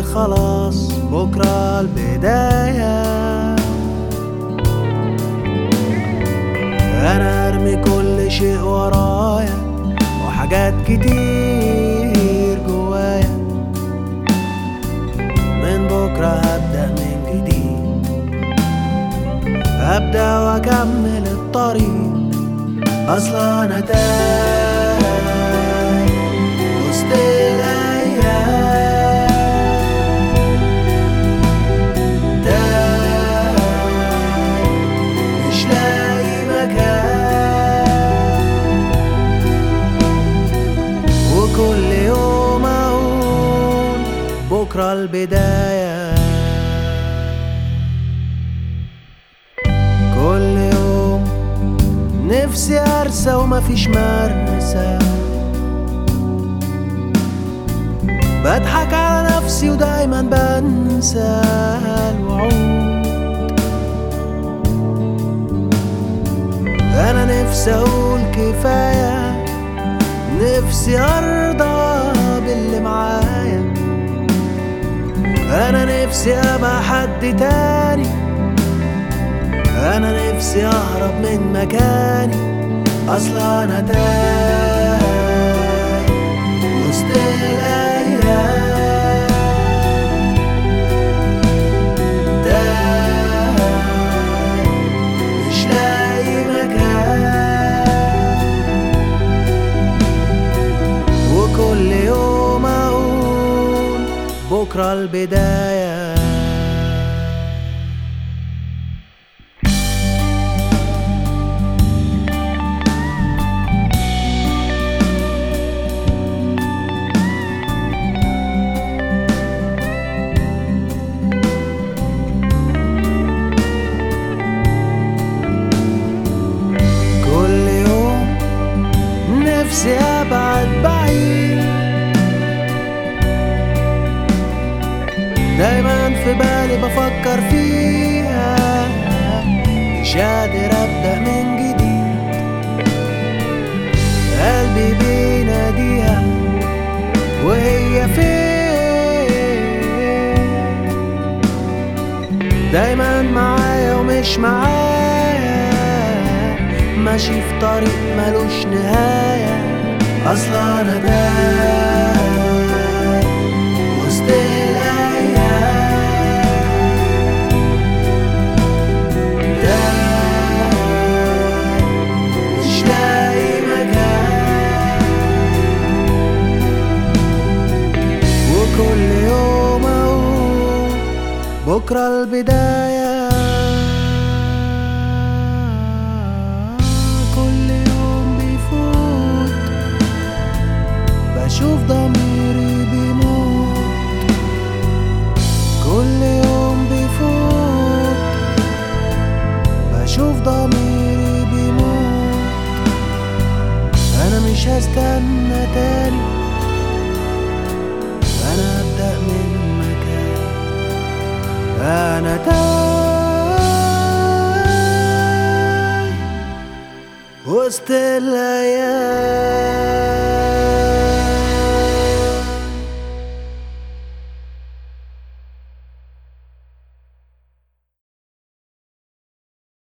خلاص بكرة البداية. أنا أرمي كل شيء ورايا وحاجات كتير جوايا، من بكرة هبدأ من جديد، هبدأ وأكمل الطريق. أصلا أنا تايه وسط الأيام، تايه مش لاقي مكان، وكل يوم أقول بكرة البداية. كل يوم نفسي أرسى ومفيش مرسى، بضحك على نفسي ودايما بنسى الوعود. أنا نفسي أقول كفاية، نفسي أرضى باللي معايا، أنا نفسي أبقى حد تاني، أنا نفسي أهرب من مكاني. أصلا أنا تايه وسط الأيام، تايه مش لاقي مكان، وكل يوم أقول بكرة البداية. نفسي أبعد بعيد، دايما في بالي بفكر فيها، مش قادر أبدأ من جديد. قلبي بيناديها وهي فين، دايما معايا ومش معايا، ماشي في طريق ملوش نهاية. أصلا أنا تايه وسط الأيام، تايه مش لاقي مكان، وكل يوم أقول بكرة البداية. بشوف ضميري بيموت، كل يوم بيفوت، بشوف ضميري بيموت. أنا مش هستنى تاني، أنا أبدأ من مكان. أنا تايه وسط الأيام.